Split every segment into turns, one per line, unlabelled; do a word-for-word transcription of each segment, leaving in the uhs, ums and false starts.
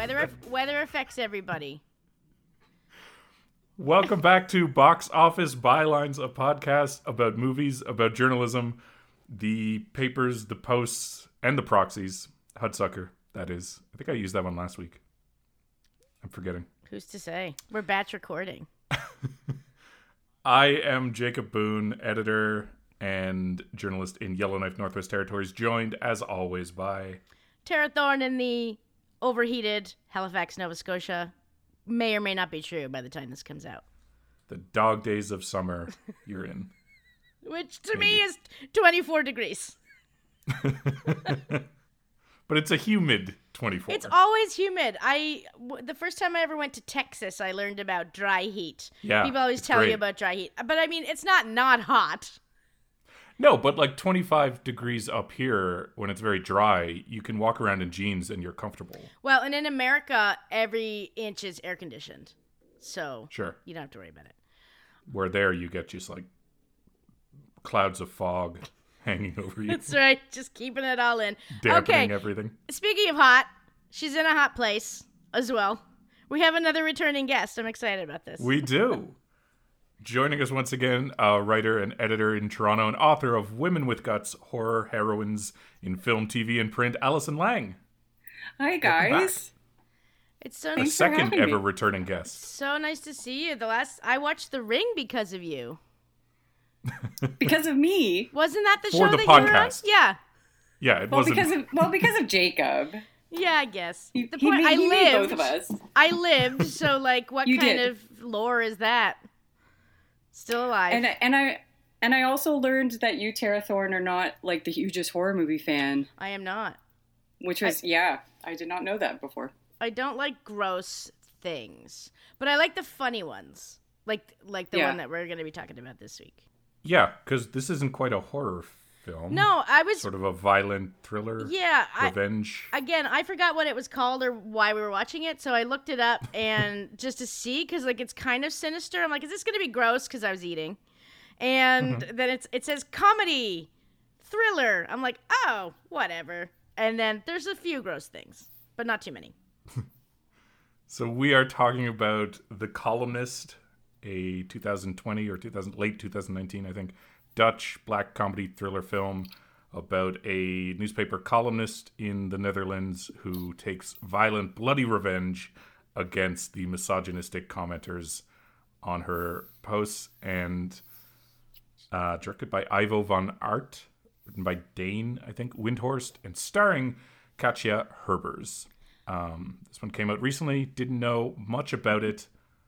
Weather weather affects everybody.
Welcome back to Box Office Bylines, a podcast about movies, about journalism, the papers, the posts, and the proxies. Hudsucker, that is. I think I used that one last week. I'm forgetting.
Who's to say? We're batch recording.
I am Jacob Boone, editor and journalist in Yellowknife Northwest Territories, joined as always by
Tara Thorne in the overheated Halifax, Nova Scotia. May or may not be true by the time this comes out.
The dog days of summer you're in.
Which to Maybe. me is twenty-four degrees.
But it's a humid twenty-four.
It's always humid. I w- the first time I ever went to Texas, I learned about dry heat.
Yeah,
people always tell
great.
you about dry heat, but I mean, it's not not hot.
No, but like twenty-five degrees up here, when it's very dry, you can walk around in jeans and you're comfortable.
Well, and in America, every inch is air conditioned, so
sure,
you don't have to worry about it.
Where there, you get just like clouds of fog hanging over you.
That's right, just keeping it all in.
Dampening
okay.
everything.
Speaking of hot, she's in a hot place as well. We have another returning guest. I'm excited about this.
We do. Joining us once again, a writer and editor in Toronto and author of Women with Guts, Horror Heroines in Film, T V, and Print, Alison Lang.
Hi, guys.
It's so
a
nice.
second ever me. returning guest.
So nice to see you. The last I watched The Ring because of you.
Because of me?
Wasn't that the
For
show
the
that
podcast.
you were on? Yeah.
Yeah, it
well,
wasn't.
Because of, well, because of Jacob.
Yeah, I guess.
He,
the
he
point
made,
I
he
lived.
made both of us.
I lived, so like, what
You
kind
did.
of lore is that? Still alive.
And I, and I and I also learned that you, Tara Thorne, are not like the hugest horror movie fan.
I am not.
Which was I, yeah, I did not know that before.
I don't like gross things, but I like the funny ones, like like the
yeah.
one that we're going to be talking about this week.
Yeah, because this isn't quite a horror film.
No, I was
sort of a violent thriller.
Yeah,
revenge.
I, again, I forgot what it was called or why we were watching it, so I looked it up and just to see because like it's kind of sinister. I'm like, is this going to be gross? Because I was eating, and mm-hmm. then it's it says comedy, thriller. I'm like, oh, whatever. And then there's a few gross things, but not too many.
So we are talking about The Columnist, a two thousand twenty or two thousand late twenty nineteen, I think, Dutch black comedy thriller film about a newspaper columnist in the Netherlands who takes violent, bloody revenge against the misogynistic commenters on her posts, and uh, directed by Ivo van Aert, written by Dane, I think, Windhorst, and starring Katja Herbers. Um, this one came out recently. Didn't know much about it.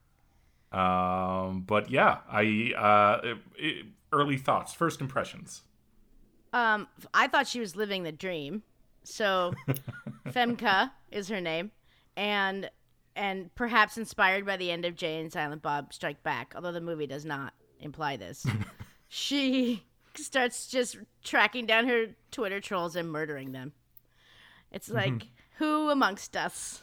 Um, but yeah, I uh, it, it, early thoughts, first impressions.
Um, I thought she was living the dream. So, Femke is her name, and and perhaps inspired by the end of Jay and Silent Bob Strike Back, although the movie does not imply this. She starts just tracking down her Twitter trolls and murdering them. It's like, mm-hmm. who amongst us?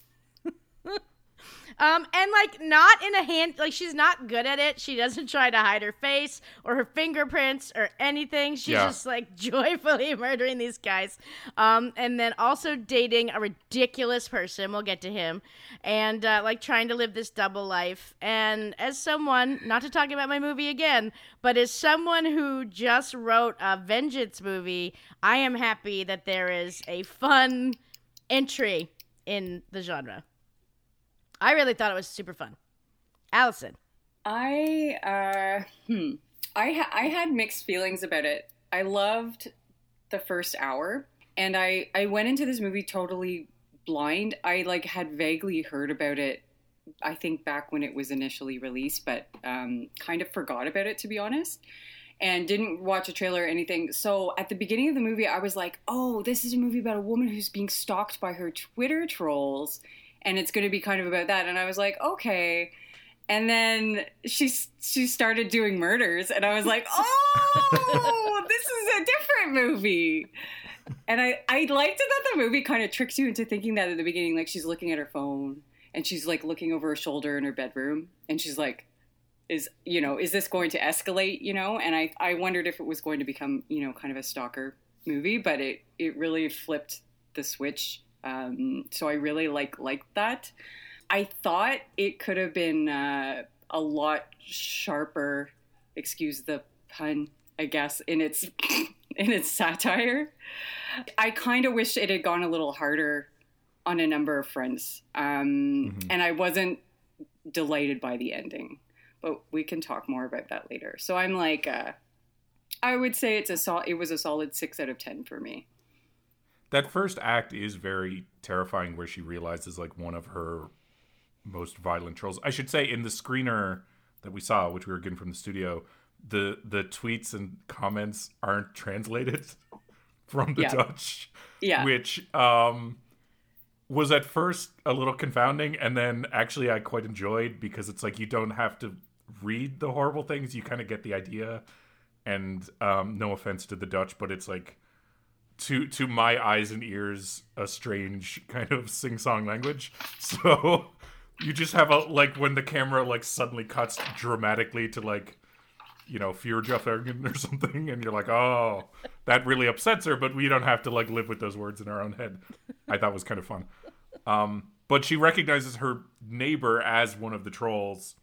Um, and, like, not in a hand, like, she's not good at it. She doesn't try to hide her face or her fingerprints or anything. She's
yeah.
just, like, joyfully murdering these guys. Um, and then also dating a ridiculous person. We'll get to him. And, uh, like, trying to live this double life. And as someone, not to talk about my movie again, but as someone who just wrote a vengeance movie, I am happy that there is a fun entry in the genre. I really thought it was super fun. Alison.
I, uh, hmm. I, ha- I had mixed feelings about it. I loved the first hour, and I, I went into this movie totally blind. I, like, had vaguely heard about it, I think, back when it was initially released, but um, kind of forgot about it, to be honest, and didn't watch a trailer or anything. So at the beginning of the movie, I was like, oh, this is a movie about a woman who's being stalked by her Twitter trolls, and it's going to be kind of about that. And I was like, okay. And then she she started doing murders, and I was like, oh, this is a different movie. And I, I liked it that the movie kind of tricks you into thinking that at the beginning, like she's looking at her phone, and she's like looking over her shoulder in her bedroom, and she's like, is, you know, is this going to escalate, you know? And I, I wondered if it was going to become, you know, kind of a stalker movie, but it, it really flipped the switch Um, so I really like liked that. I thought it could have been uh, a lot sharper, excuse the pun, I guess, in its in its satire. I kind of wish it had gone a little harder on a number of fronts. Um, mm-hmm. And I wasn't delighted by the ending. But we can talk more about that later. So I'm like, uh, I would say it's a sol- it was a solid six out of ten for me.
That first act is very terrifying, where she realizes like one of her most violent trolls. I should say, in the screener that we saw, which we were getting from the studio, the the tweets and comments aren't translated from the
yeah.
Dutch,
yeah,
which um, was at first a little confounding, and then actually I quite enjoyed, because it's like you don't have to read the horrible things; you kind of get the idea. And um, no offense to the Dutch, but it's like, to to my eyes and ears, a strange kind of sing-song language. So you just have a, like, when the camera like suddenly cuts dramatically to like, you know, Fjordjuffergen or something, and you're like, oh, that really upsets her, but we don't have to like live with those words in our own head. I thought was kind of fun. Um, but she recognizes her neighbor as one of the trolls,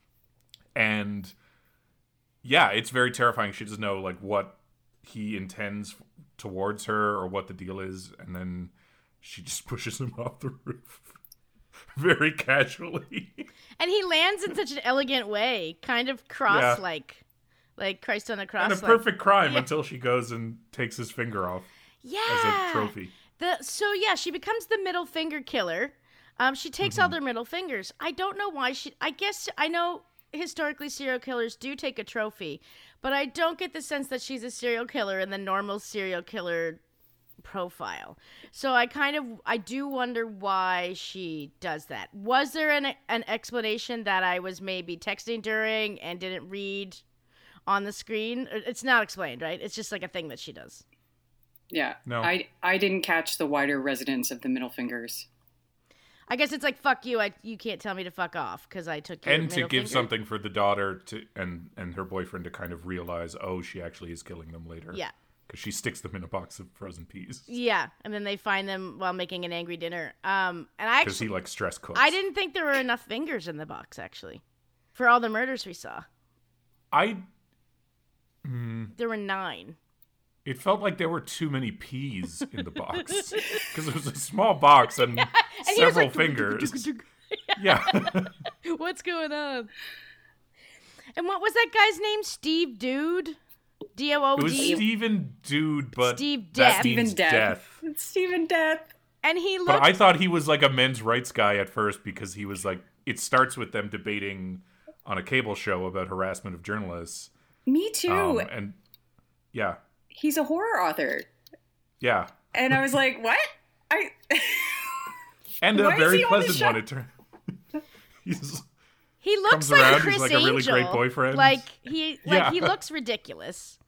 and yeah, it's very terrifying. She doesn't know like what he intends towards her or what the deal is, and then she just pushes him off the roof very casually.
And he lands in such an elegant way, kind of cross like yeah. like Christ on the cross.
And a
like,
perfect crime
yeah.
until she goes and takes his finger off.
Yeah.
As a trophy.
The so yeah, she becomes the middle finger killer. Um she takes mm-hmm. all their middle fingers. I don't know why she I guess I know historically serial killers do take a trophy, but I don't get the sense that she's a serial killer in the normal serial killer profile. So I kind of I do wonder why she does that. Was there an an explanation that I was maybe texting during and didn't read on the screen? It's not explained, right? It's just like a thing that she does.
Yeah.
No.
I I didn't catch the wider resonance of the middle fingers.
I guess it's like, fuck you, I you can't tell me to fuck off because I took your
and to give
finger.
something for the daughter to and and her boyfriend to kind of realize, oh, she actually is killing them later.
Yeah.
Because she sticks them in a box of frozen peas.
Yeah, and then they find them while making an angry dinner. Um, and I
because he like stress cooks.
I didn't think there were enough fingers in the box actually, for all the murders we saw.
I. Mm,
there were nine.
It felt like there were too many peas in the box because it was a small box and,
yeah. and
several
like,
fingers. yeah.
What's going on? And what was that guy's name? Steve Dude? D O O D?
It was Stephen Dude, but
Steve
that
Death.
means
Stephen Death.
death.
It's Stephen Death.
And he looked...
But I thought he was like a men's rights guy at first, because he was like, it starts with them debating on a cable show about harassment of journalists.
Me too.
Um, and yeah.
He's a horror author.
Yeah.
And I was like, what? I
And a
Why is
very
he on
pleasant
the
one. It turned. He's
He looks
comes
like
around,
Chris
he's like
Angel.
a really great boyfriend.
Like he like
Yeah.
he looks ridiculous.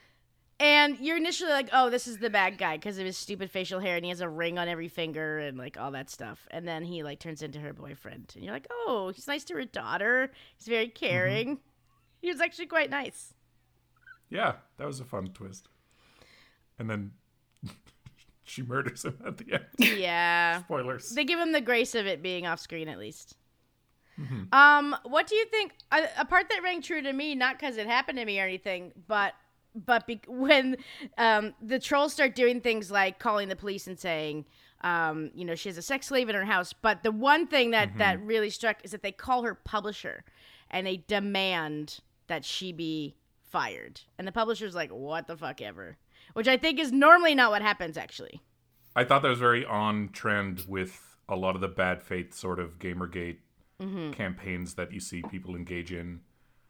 And you're initially like, oh, this is the bad guy because of his stupid facial hair and he has a ring on every finger and like all that stuff. And then he like turns into her boyfriend. And you're like, oh, he's nice to her daughter. He's very caring. Mm-hmm. He was actually quite nice.
Yeah, that was a fun twist. And then she murders him at the end.
Yeah.
Spoilers.
They give him the grace of it being off screen at least.
Mm-hmm.
Um, what do you think? A, a part that rang true to me, not because it happened to me or anything, but but be, when um, the trolls start doing things like calling the police and saying, um, you know, she has a sex slave in her house. But the one thing that, mm-hmm. that really struck is that they call her publisher and they demand that she be fired. And the publisher's like, what the fuck ever. Which I think is normally not what happens, actually.
I thought that was very on trend with a lot of the bad faith sort of Gamergate mm-hmm. campaigns that you see people engage in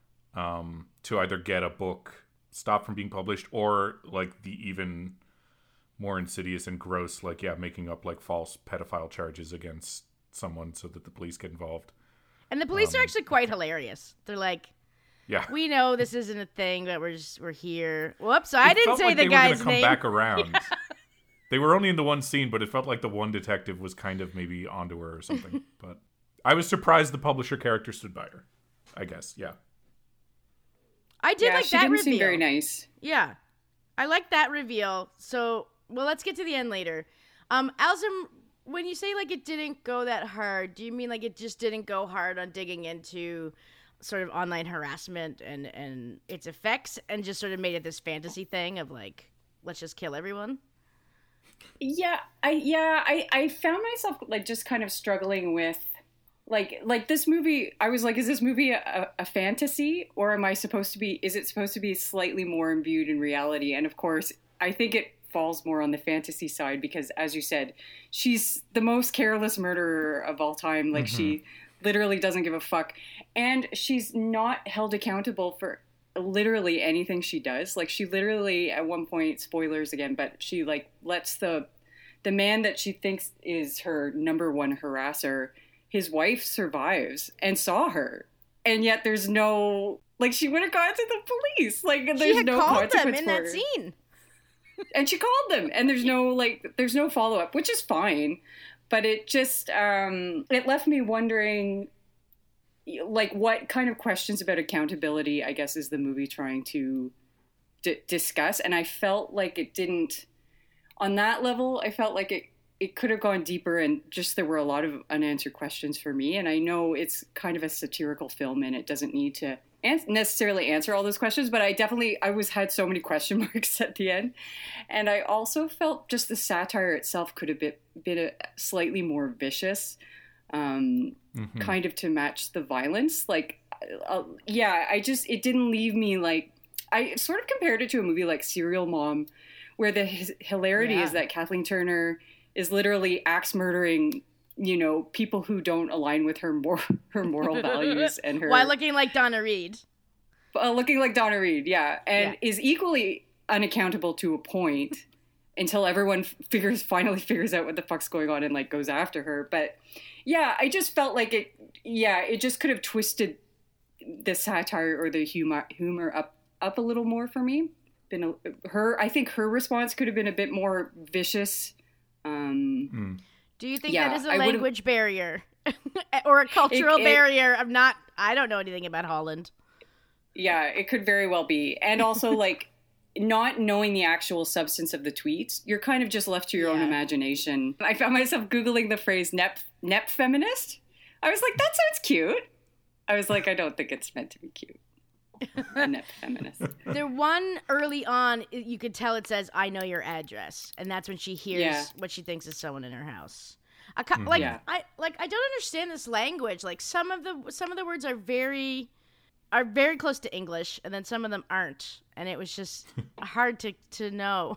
um, to either get a book stopped from being published or like the even more insidious and gross, like, yeah, making up like false pedophile charges against someone so that the police get involved.
And the police
um,
are actually quite hilarious. They're like,
yeah,
we know this isn't a thing, but we're just we're here. Whoops, I
it
didn't
felt
say
like
the
they
guy's
were gonna come
name.
back around. Yeah. They were only in the one scene, but it felt like the one detective was kind of maybe onto her or something. But I was surprised the publisher character stood by her. I guess, yeah.
I did
yeah,
like
she
that
didn't
reveal.
seem very nice.
Yeah, I like that reveal. So, well, let's get to the end later. Um, Alison when you say like it didn't go that hard, do you mean like it just didn't go hard on digging into sort of online harassment and and its effects, and just sort of made it this fantasy thing of like, let's just kill everyone?
Yeah, I yeah, I, I found myself like just kind of struggling with like like this movie. I was like, is this movie a, a fantasy, or am I supposed to be? Is it supposed to be slightly more imbued in reality? And of course, I think it falls more on the fantasy side because, as you said, she's the most careless murderer of all time. Like mm-hmm. she literally doesn't give a fuck, and she's not held accountable for literally anything she does. Like she literally at one point, spoilers again, but she like lets the the man that she thinks is her number one harasser, his wife survives and saw her, and yet there's no like she would have gone to the police. Like there's
she had
no
called them in
for
that
her.
scene,
and she called them, and there's no like there's no follow up, which is fine, but it just um, it left me wondering. Like, what kind of questions about accountability, I guess, is the movie trying to d- discuss? And I felt like it didn't, on that level, I felt like it, it could have gone deeper, and just there were a lot of unanswered questions for me. And I know it's kind of a satirical film and it doesn't need to an- necessarily answer all those questions, but I definitely, I was had so many question marks at the end. And I also felt just the satire itself could have been, been a, slightly more vicious. Um, mm-hmm. kind of to match the violence. Like, uh, yeah, I just, it didn't leave me like, I sort of compared it to a movie like Serial Mom, where the h- hilarity yeah. is that Kathleen Turner is literally axe murdering, you know, people who don't align with her mor- her moral values and her...
While looking like Donna Reed.
Uh, looking like Donna Reed, yeah. And
yeah.
is equally unaccountable to a point until everyone figures, finally figures out what the fuck's going on and like goes after her. But yeah, I just felt like it, yeah, it just could have twisted the satire or the humor, humor up, up a little more for me. Been a, her, I think her response could have been a bit more vicious. Um,
mm.
Do you think
yeah,
that is a language barrier or a cultural it, it, barrier of not, I don't know anything about Holland.
Yeah, it could very well be. And also like not knowing the actual substance of the tweets, you're kind of just left to your yeah. own imagination. I found myself Googling the phrase Nep, Nep feminist. I was like, that sounds cute. I was like, I don't think it's meant to be cute. A Nep feminist.
The one early on, you could tell it says, I know your address. And that's when she hears yeah. what she thinks is someone in her house. I, mm-hmm. like, yeah. I, like, I don't understand this language. Like some of the, some of the words are very... are very close to English, and then some of them aren't, and it was just hard to, to know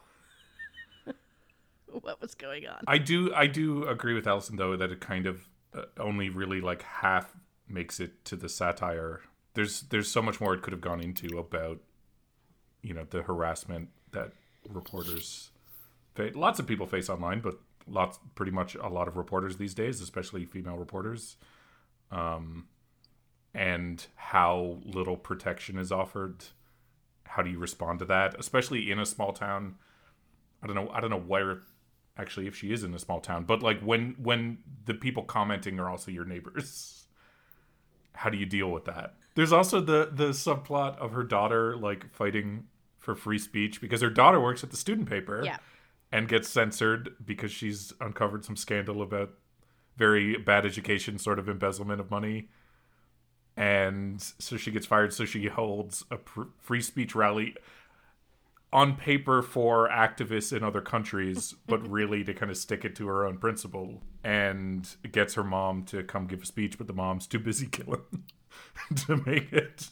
what was going on.
I do I do agree with Alison, though, that it kind of uh, only really like half makes it to the satire. There's there's so much more it could have gone into about, you know, the harassment that reporters face. Lots of people face online, but lots, pretty much a lot of reporters these days, especially female reporters. Um. And how little protection is offered. How do you respond to that? Especially in a small town. I don't know. I don't know where, actually, if she is in a small town. But like when when the people commenting are also your neighbors, how do you deal with that? There's also the the subplot of her daughter like fighting for free speech because her daughter works at the student paper,
yeah.
and gets censored because she's uncovered some scandal about very bad education, sort of embezzlement of money. And so she gets fired. So she holds a pr- free speech rally on paper for activists in other countries, but really to kind of stick it to her own principle, and gets her mom to come give a speech, but the mom's too busy killing to make it.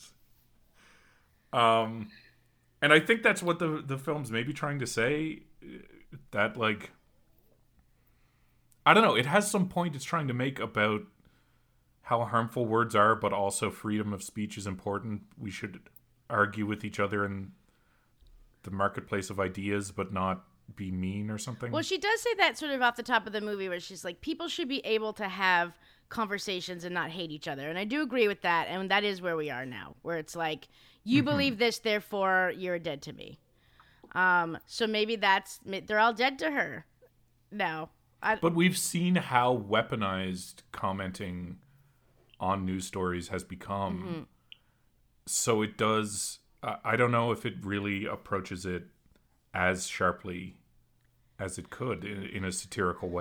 Um, and I think that's what the, the film's maybe trying to say, that like, I don't know, it has some point it's trying to make about how harmful words are, but also freedom of speech is important. We should argue with each other in the marketplace of ideas, but not be mean or something.
Well, she does say that sort of off the top of the movie, where she's like, people should be able to have conversations and not hate each other. And I do agree with that. And that is where we are now, where it's like, you mm-hmm. believe this, therefore you're dead to me. Um, so maybe that's, they're all dead to her now. I,
but we've seen how weaponized commenting on news stories has become. Mm-hmm. So it does, uh, I don't know if it really approaches it as sharply as it could in, in a satirical way.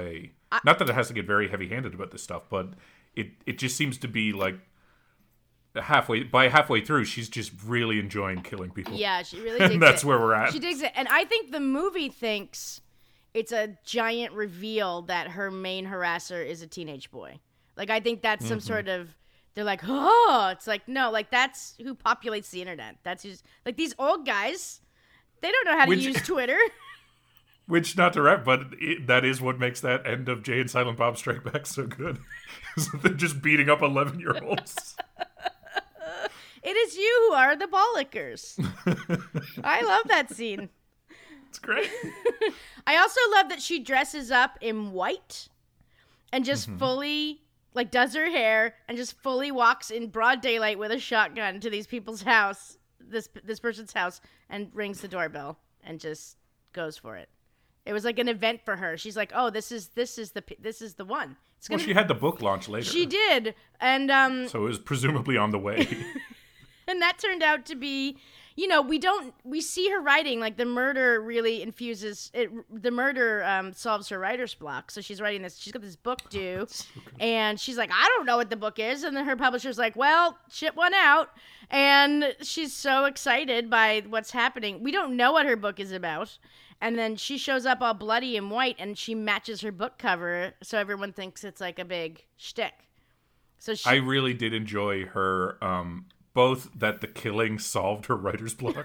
I,
Not that it has to get very heavy-handed about this stuff, but it it just seems to be like halfway by halfway through, she's just really enjoying killing people.
Yeah, she really digs
and that's
it.
where we're at.
She digs it, and I think the movie thinks it's a giant reveal that her main harasser is a teenage boy. Like, I think that's some mm-hmm. sort of. They're like, oh, it's like, no, like, that's who populates the internet. That's who's, like, these old guys, they don't know how to Which, use Twitter.
Which, not to rap, but it, that is what makes that end of Jay and Silent Bob Strike Back so good. They're just beating up eleven-year-olds.
It is you who are the bollickers. I love that scene.
It's great.
I also love that she dresses up in white and just mm-hmm. fully... like, does her hair and just fully walks in broad daylight with a shotgun to these people's house, this this person's house, and rings the doorbell and just goes for it. It was like an event for her. She's like, "Oh, this is this is the this is the one." It's
gonna well, she be- had the book launch later.
She did, and um,
so it was presumably on the way.
And that turned out to be, you know, we don't we see her writing, like the murder really infuses it. The murder um, solves her writer's block. So she's writing this. She's got this book due, so and she's like, I don't know what the book is. And then her publisher's like, well, ship one out. And she's so excited by what's happening. We don't know what her book is about. And then she shows up all bloody and white, and she matches her book cover, so everyone thinks it's like a big shtick. So she-
I really did enjoy her. Um, both that the killing solved her writer's block,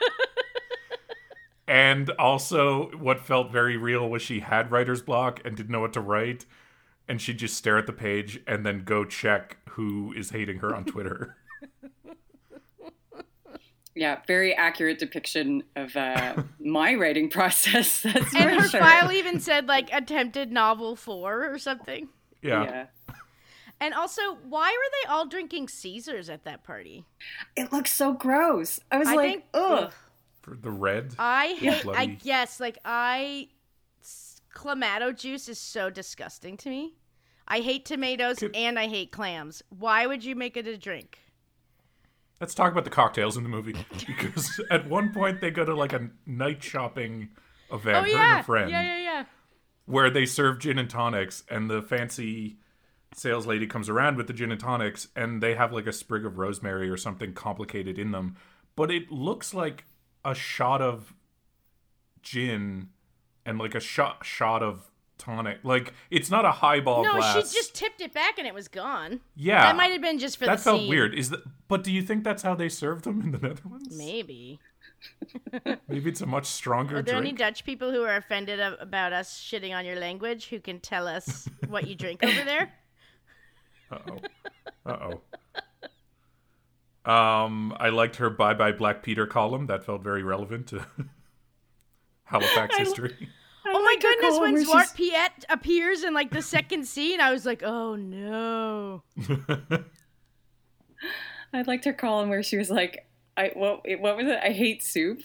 and also what felt very real was she had writer's block and didn't know what to write, and she'd just stare at the page and then go check who is hating her on Twitter.
Yeah, very accurate depiction of uh, my writing process. That's
and
for
her
sure.
file even said, like, attempted novel four or something.
Yeah.
yeah.
And also, why were they all drinking Caesars at that party?
It looks so gross. I was
I
like,
think,
ugh.
For the red?
I hate,
bloody.
I guess, like, I, Clamato juice is so disgusting to me. I hate tomatoes Could... and I hate clams. Why would you make it a drink?
Let's talk about the cocktails in the movie, because at one point they go to like a night shopping event,
oh,
her
yeah.
and her friend,
yeah, yeah, yeah.
where they serve gin and tonics, and the fancy sales lady comes around with the gin and tonics, and they have like a sprig of rosemary or something complicated in them, but it looks like a shot of gin and like a shot shot of tonic. Like, it's not a highball
no,
glass.
No, she just tipped it back and it was gone.
Yeah.
That might have been just for
that
the
felt
scene.
weird. Is that, but do you think that's how they served them in the Netherlands?
Maybe.
Maybe it's a much stronger
Are there
drink.
any Dutch people who are offended of, about us shitting on your language who can tell us what you drink over there?
Uh-oh. Uh-oh. Um, I liked her Bye Bye Black Peter column. That felt very relevant to Halifax
I
history.
Lo-
Oh my goodness, when Zwart Piet appears in like the second scene, I was like, oh no.
I liked her column where she was like, I what what was it? I hate soup.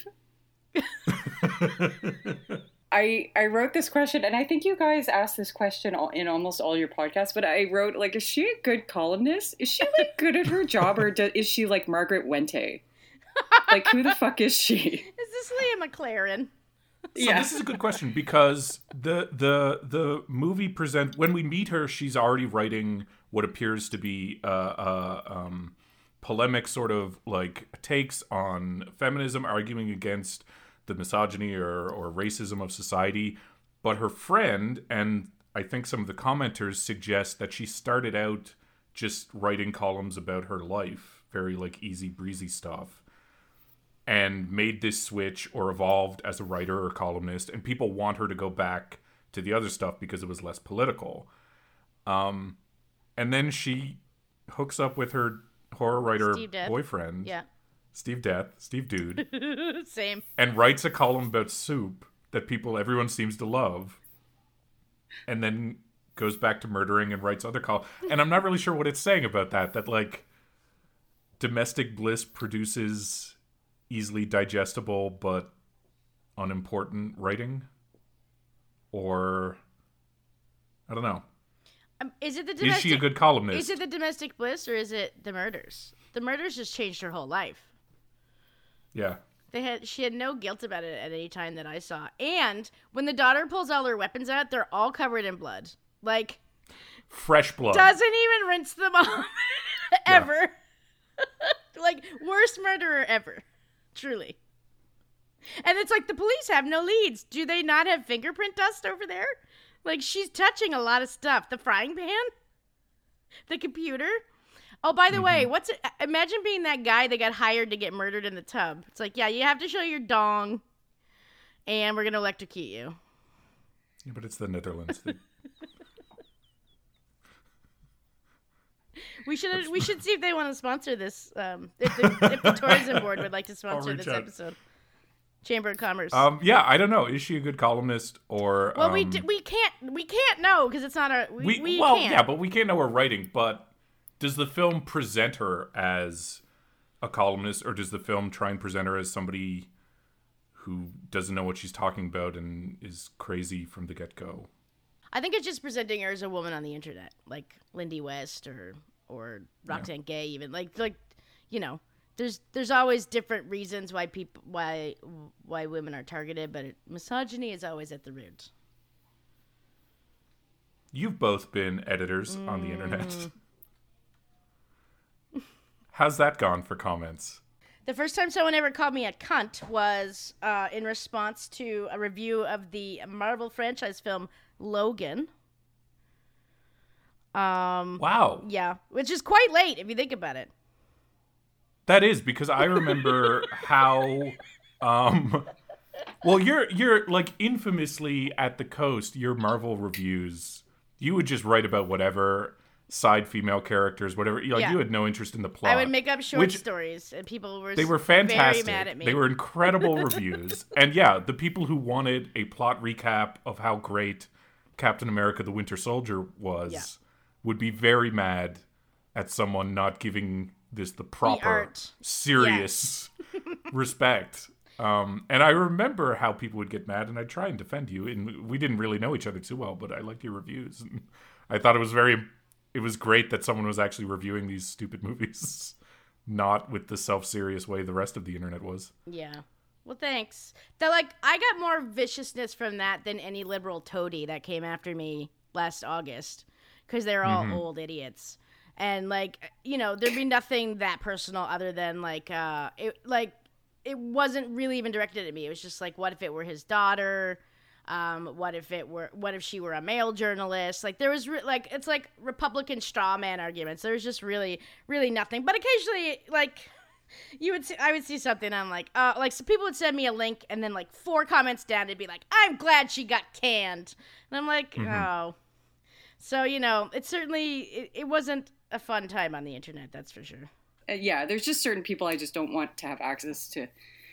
I I wrote this question, and I think you guys asked this question in almost all your podcasts, but I wrote, like, is she a good columnist? Is she, like, good at her job, or do, is she like Margaret Wente? Like, who the fuck is she?
Is this Leah McLaren?
So
yeah.
This is a good question, because the the the movie present when we meet her, she's already writing what appears to be uh, uh, um, polemic sort of like takes on feminism, arguing against the misogyny or, or racism of society. But her friend, and I think some of the commenters, suggest that she started out just writing columns about her life, very like easy breezy stuff, and made this switch or evolved as a writer or columnist, and people want her to go back to the other stuff because it was less political. Um, and then she hooks up with her horror writer boyfriend,
yeah,
Steve Death, Steve Dude,
same,
and writes a column about soup that people, everyone seems to love, and then goes back to murdering and writes other columns. And I'm not really sure what it's saying about that, that like domestic bliss produces easily digestible but unimportant writing, or I don't know.
Um, is it the domestic,
is she a good columnist?
Is it the domestic bliss, or is it the murders? The murders just changed her whole life.
Yeah.
They had she had no guilt about it at any time that I saw. And when the daughter pulls all her weapons out, they're all covered in blood. Like,
fresh blood.
Doesn't even rinse them off ever. Yeah. Like, worst murderer ever. Truly. And it's like the police have no leads. Do they not have fingerprint dust over there? Like, she's touching a lot of stuff. The frying pan? The computer? Oh, by the mm-hmm. way, what's it? Imagine being that guy that got hired to get murdered in the tub. It's like, yeah, you have to show your dong, and we're going to electrocute you.
Yeah, but it's the Netherlands. They...
we should we should see if they want to sponsor this. Um, if, the, if the tourism board would like to sponsor this out. episode. Chamber of Commerce.
Um, yeah, I don't know. Is she a good columnist or?
Well,
um,
we d- we can't we can't know because it's not our. We,
we,
we
well,
can't.
yeah, but we can't know her writing. But does the film present her as a columnist, or does the film try and present her as somebody who doesn't know what she's talking about and is crazy from the get-go?
I think it's just presenting her as a woman on the internet, like Lindy West or or Roxane yeah. Gay, even like like you know. There's there's always different reasons why people why why women are targeted, but it, misogyny is always at the root.
You've both been editors mm. on the internet. How's that gone for comments?
The first time someone ever called me a cunt was uh, in response to a review of the Marvel franchise film Logan. Um,
wow.
Yeah, which is quite late if you think about it.
That is, because I remember how, um, well, you're, you're like infamously at the Coast, your Marvel reviews, you would just write about whatever, side female characters, whatever, like
yeah.
you had no interest in the plot.
I would make up short stories, and people were
They were fantastic.
Very mad at me.
They were incredible reviews. And yeah, the people who wanted a plot recap of how great Captain America the Winter Soldier was yeah. would be very mad at someone not giving this the proper
the
serious yes. respect. Um, and I remember how people would get mad, and I'd try and defend you. And we didn't really know each other too well, but I liked your reviews. And I thought it was very, it was great that someone was actually reviewing these stupid movies, not with the self-serious way the rest of the internet was.
Yeah. Well, thanks. That like I got more viciousness from that than any liberal toady that came after me last August, because they're all mm-hmm. old idiots. And, like, you know, there'd be nothing that personal other than, like, uh, it, like, it wasn't really even directed at me. It was just, like, what if it were his daughter? Um, what if it were, what if she were a male journalist? Like, there was, re- like, it's like Republican straw man arguments. There was just really, really nothing. But occasionally, like, you would see, I would see something, and I'm like, uh, like, so people would send me a link, and then, like, four comments down, it'd be like, I'm glad she got canned. And I'm like, mm-hmm. oh. So, you know, it certainly, it, it wasn't a fun time on the internet, that's for sure.
Uh, yeah, there's just certain people I just don't want to have access to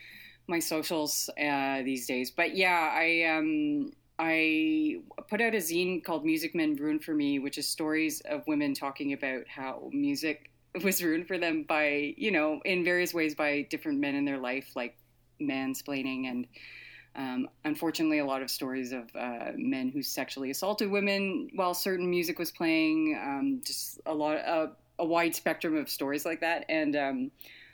my socials uh, these days. But yeah, I um I put out a zine called Music Men Ruined for Me, which is stories of women talking about how music was ruined for them by, you know, in various ways by different men in their life, like mansplaining and Um, unfortunately, a lot of stories of uh, men who sexually assaulted women while certain music was playing, um, just a lot, uh, a wide spectrum of stories like that. And um,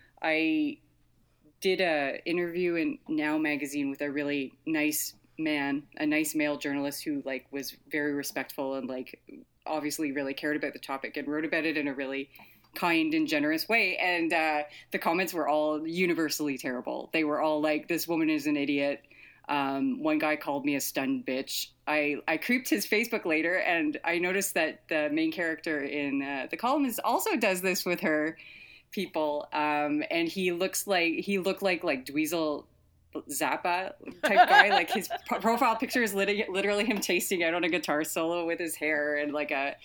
I did a interview in Now magazine with a really nice man, a nice male journalist who like was very respectful and like obviously really cared about the topic and wrote about it in a really kind and generous way. And uh, the comments were all universally terrible. They were all like, this woman is an idiot. Um, one guy called me a stunned bitch. I, I creeped his Facebook later, and I noticed that the main character in uh, the column is also does this with her people. Um, and he looks like he looked like like Dweezil Zappa type guy. Like his pro- profile picture is lit- literally him tasting out on a guitar solo with his hair and like a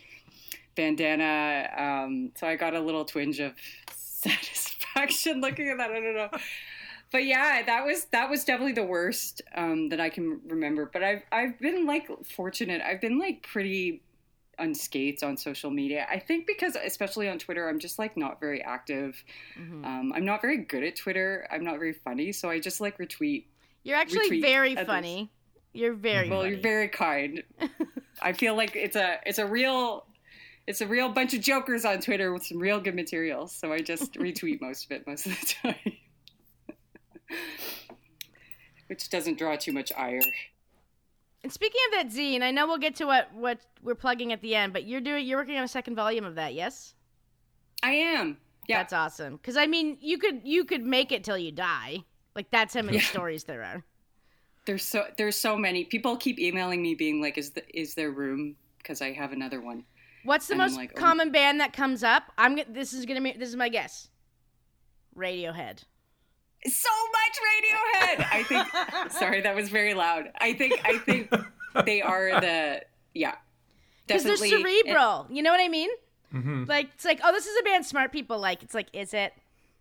bandana. Um, so I got a little twinge of satisfaction looking at that. I don't know. But yeah, that was that was definitely the worst um, that I can remember. But I've I've been like fortunate. I've been like pretty unscathed on social media. I think because especially on Twitter, I'm just like not very active. Mm-hmm. Um, I'm not very good at Twitter. I'm not very funny, so I just like retweet.
You're actually retweet very others. Funny. You're very
well.
funny.
You're very kind. I feel like it's a it's a real. It's a real bunch of jokers on Twitter with some real good material. So I just retweet most of it most of the time. Which doesn't draw too much ire.
And speaking of that zine, I know we'll get to what, what we're plugging at the end, but you're doing you're working on a second volume of that, yes?
I am. Yeah.
That's awesome. Because I mean, you could you could make it till you die. Like that's how many
Yeah.
stories there are.
There's so there's so many. People keep emailing me being like, "Is the, is there room?" Because I have another one.
What's the
And I'm
most
like, oh.
common band that comes up? I'm g- this is gonna be this is my guess. Radiohead.
So much Radiohead. I think. Sorry, that was very loud. I think. I think they are the yeah.
Because they're
Definitely.
cerebral. You know what I mean?
Mm-hmm.
Like it's like, oh, this is a band smart people like. It's like, is it?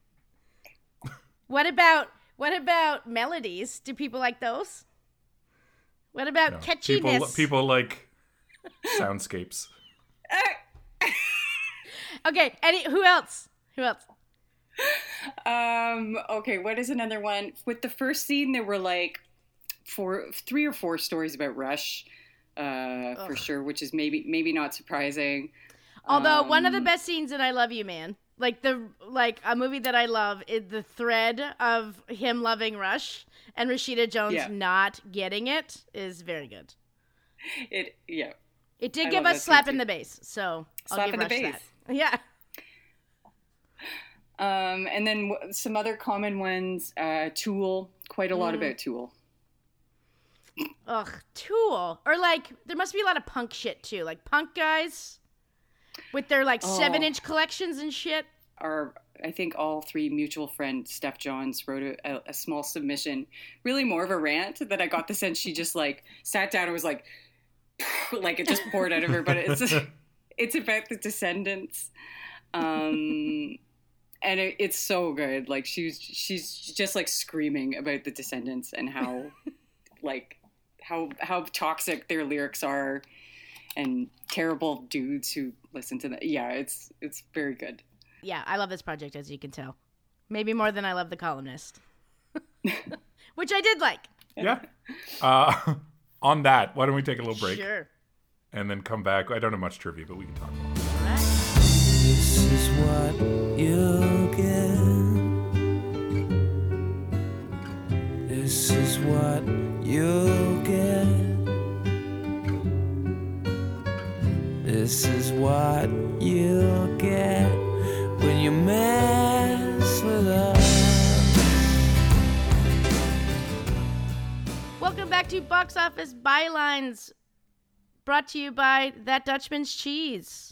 What about what about melodies? Do people like those? What about
No.
catchiness?
People, people like soundscapes.
Okay, any who else? Who else?
Um. Okay. What is another one? With the first scene, there were like four, three or four stories about Rush, uh, for
Ugh.
sure. Which is maybe maybe not surprising.
Although one of the
Um,
best scenes in I Love You, Man, like the like a movie that I love, is the thread of him loving Rush and Rashida Jones
Yeah.
not getting it is very good.
It yeah.
It did
I
give
love
us
that
slap
scene,
in
too.
the bass, so I'll
Slap
give
in the
Rush
bass.
that. Yeah.
Um. And then w- some other common ones. Uh. Tool. Quite a lot
Mm.
about Tool.
Ugh, Tool. Or like there must be a lot of punk shit too, like punk guys with their like
Oh.
seven inch collections and shit.
Our I think all three mutual friend Steph Johns wrote a, a, a small submission, really more of a rant that I got the sense she just like sat down and was like, like it just poured out of her. But it's it's about the Descendants, um, and it, it's so good. Like she's she's just like screaming about the Descendants and how like how how toxic their lyrics are and terrible dudes who listen to that. Yeah, it's it's very good.
Yeah, I love this project, as you can tell. Maybe more than I love The Columnist. Which I did like.
Yeah. Uh, on that, why don't we take a little break
Sure.
and then come back? I don't have much trivia, but we can talk about it.
All right.
This is what you'll get. This is what you'll get. This is what you'll get when you mess with us.
Welcome back to Box Office Bylines, brought to you by That Dutchman's Cheese.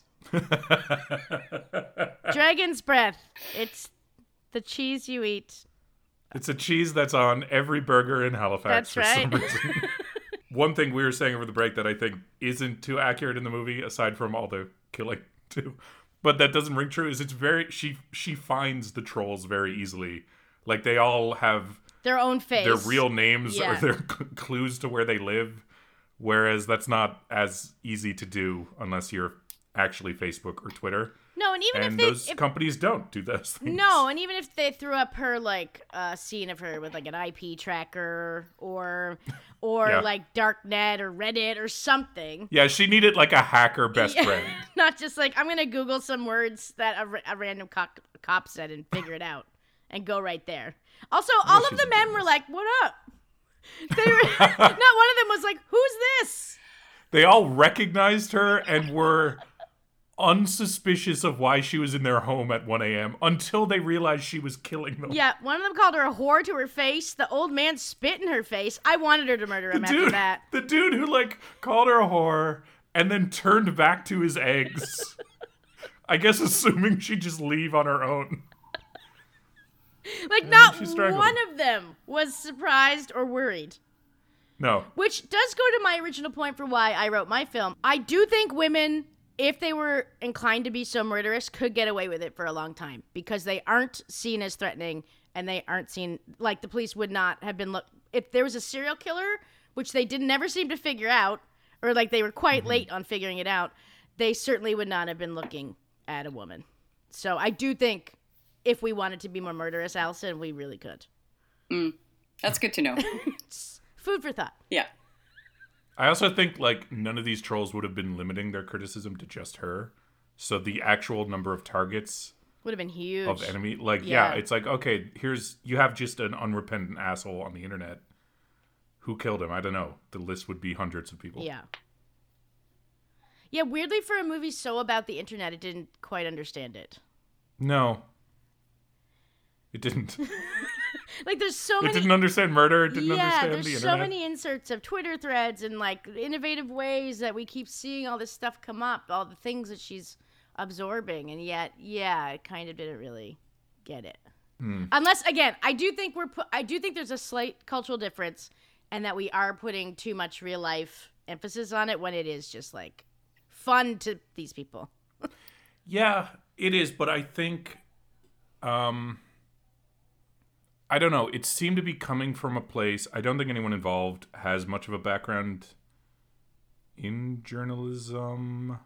Dragon's Breath. It's the cheese you eat.
It's a cheese that's on every burger in Halifax
That's
for
right.
some reason. One thing we were saying over the break that I think isn't too accurate in the movie, aside from all the killing too, but that doesn't ring true, is it's very she she finds the trolls very easily. Like they all have
Their own face.
their real names
Yeah.
or their c- clues to where they live, whereas that's not as easy to do unless you're actually Facebook or Twitter.
No, and even
And
if they
those
if,
companies don't do those things.
no, and even if they threw up her like uh, scene of her with like an I P tracker or or
Yeah.
like Darknet or Reddit or something.
Yeah, she needed like a hacker best
Yeah.
friend.
Not just like I'm gonna Google some words that a, ra- a random cop, cop said and figure it out and go right there. Also, all of
she's
the
a
men were like, "What up?" They were not one of them was like, "Who's this?"
They all recognized her and were unsuspicious of why she was in their home at one a.m. until they realized she was killing them.
Yeah, one of them called her a whore to her face. The old man spit in her face. I wanted her to murder him
the
after
dude,
that.
the dude who like called her a whore and then turned back to his eggs. I guess assuming she'd just leave on her own.
Like,
then
not
she strangled
one
him.
of them was surprised or worried.
No.
Which does go to my original point for why I wrote my film. I do think women, if they were inclined to be so murderous, could get away with it for a long time because they aren't seen as threatening and they aren't seen, like the police would not have been, look. If there was a serial killer, which they did never seem to figure out, or like they were quite
Mm-hmm.
late on figuring it out, they certainly would not have been looking at a woman. So I do think if we wanted to be more murderous, Allison, we really could.
That's good to know.
Food for thought.
Yeah.
I also think like none of these trolls would have been limiting their criticism to just her. So the actual number of targets
Would have been huge.
of enemy, like yeah.
Yeah.
it's like okay, here's you have just an unrepentant asshole on the internet who killed him? I don't know. The list would be hundreds of people.
Yeah. Yeah, weirdly for a movie so about the internet, it didn't quite understand it.
No. It didn't.
Like, there's so
it
many...
It didn't understand murder. It didn't
yeah,
understand the
there's
internet.
so many inserts of Twitter threads and, like, innovative ways that we keep seeing all this stuff come up, all the things that she's absorbing, and yet, yeah, it kind of didn't really get it.
Mm.
Unless, again, I do think we're... Pu- I do think there's a slight cultural difference and that we are putting too much real-life emphasis on it when it is just, like, fun to these people.
Yeah, it is, but I think... Um... I don't know. It seemed to be coming from a place. I don't think anyone involved has much of a background in journalism.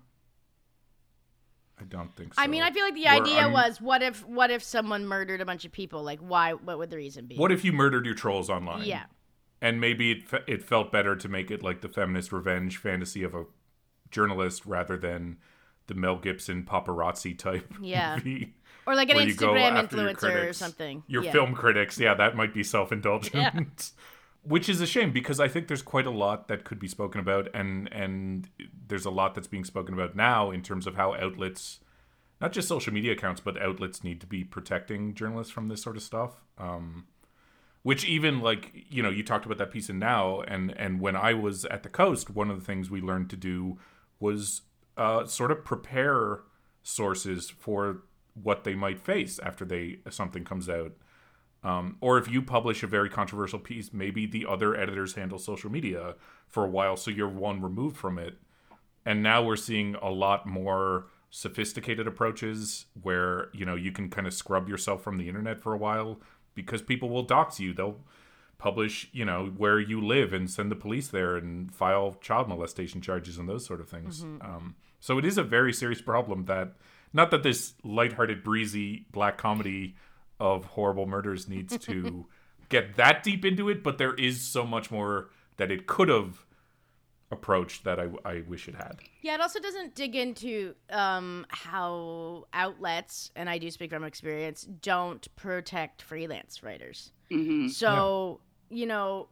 I don't think so.
I mean, I feel like the
Where
idea
I'm,
was, what if what if someone murdered a bunch of people? Like, why? What would the reason be?
What if you murdered your trolls online?
Yeah.
And maybe it fe- it felt better to make it like the feminist revenge fantasy of a journalist rather than the Mel Gibson paparazzi type
Yeah.
movie.
Or like an
where you go
Instagram
after your
influencer
critics,
or something.
Your
yeah.
film critics, yeah, that might be self-indulgent.
Yeah.
Which is a shame because I think there's quite a lot that could be spoken about, and and there's a lot that's being spoken about now in terms of how outlets, not just social media accounts, but outlets need to be protecting journalists from this sort of stuff. Um, which even like, you know, you talked about that piece in Now, and, and when I was at the Coast, one of the things we learned to do was uh, sort of prepare sources for what they might face after they something comes out. Um, or if you publish a very controversial piece, maybe the other editors handle social media for a while, so you're one removed from it. And now we're seeing a lot more sophisticated approaches where, you know, you can kind of scrub yourself from the internet for a while because people will dox you. They'll publish, you know, where you live and send the police there and file child molestation charges and those sort of things. Mm-hmm. Um, so it is a very serious problem that, not that this lighthearted, breezy black comedy of horrible murders needs to get that deep into it, but there is so much more that it could have approached that I, I wish it had.
Yeah, it also doesn't dig into um, how outlets, and I do speak from experience, don't protect freelance writers.
Mm-hmm.
So, yeah. you know,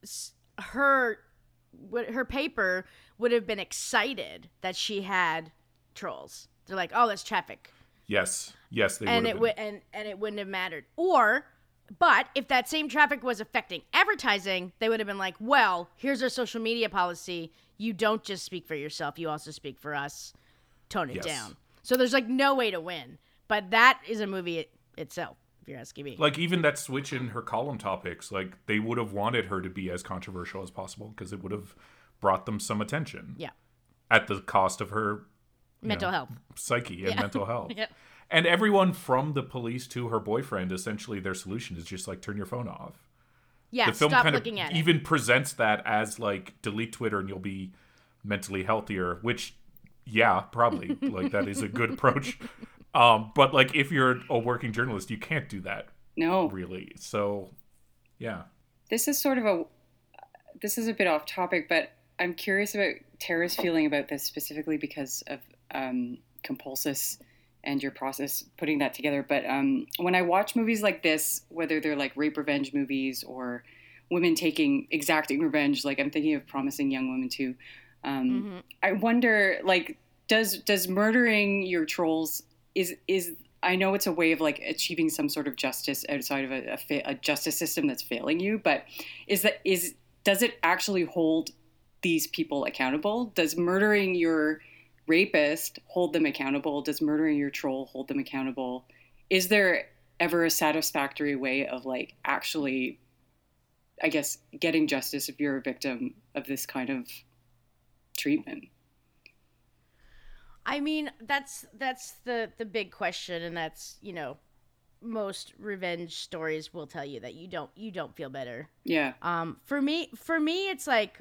her her paper would have been excited that she had trolls. They're like, oh, that's traffic.
Yes, yes, they
and
would
it would and and it wouldn't have mattered. Or, but if that same traffic was affecting advertising, they would have been like, well, here's our social media policy. You don't just speak for yourself; you also speak for us. Tone it
yes.
down. So there's like no way to win. But that is a movie it, itself, if you're asking me.
Like even that switch in her column topics, like they would have wanted her to be as controversial as possible because it would have brought them some attention.
Yeah.
At the cost of her
mental
know,
health,
psyche, and
yeah.
mental health.
yeah.
And everyone from the police to her boyfriend, essentially their solution is just like turn your phone off.
Yeah,
the film
stop
kind
looking
of
at it.
even presents that as like delete Twitter and you'll be mentally healthier, which yeah, probably like that is a good approach. Um, but like if you're a working journalist, you can't do that.
No,
really. So yeah,
this is sort of a this is a bit off topic, but I'm curious about Tara's feeling about this specifically because of um, Compulsus and your process putting that together. But um, when I watch movies like this, whether they're like rape revenge movies or women taking exacting revenge, like I'm thinking of Promising Young Woman too. Um, mm-hmm. I wonder, like, does does murdering your trolls is is I know it's a way of like achieving some sort of justice outside of a, a, fa- a justice system that's failing you, but is that is does it actually hold these people accountable? Does murdering your rapist hold them accountable? Does murdering your troll hold them accountable? Is there ever a satisfactory way of like actually, I guess, getting justice if you're a victim of this kind of treatment?
I mean, that's that's the the big question, and that's, you know, most revenge stories will tell you that you don't you don't feel better.
Yeah.
Um for me for me it's like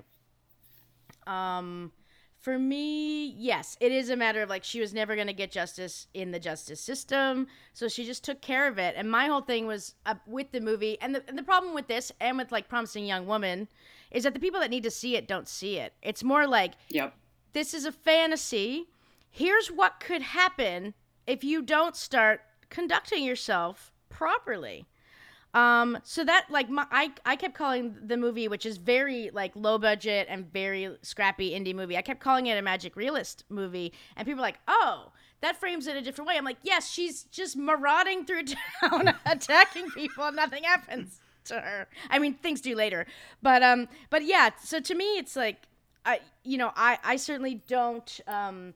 um For me, yes, it is a matter of like she was never going to get justice in the justice system, so she just took care of it. And my whole thing was uh, with the movie, and the, and the problem with this and with like Promising Young Woman is that the people that need to see it don't see it. It's more like,
yep,
this is a fantasy. Here's what could happen if you don't start conducting yourself properly. Um, so that like my, I I kept calling the movie, which is very like low budget and very scrappy indie movie. I kept calling it a magic realist movie, and people were like, "Oh, that frames it a different way." I'm like, "Yes, she's just marauding through town, attacking people, and nothing happens to her. I mean, things do later, but um, but yeah. So to me, it's like, I you know, I I certainly don't um."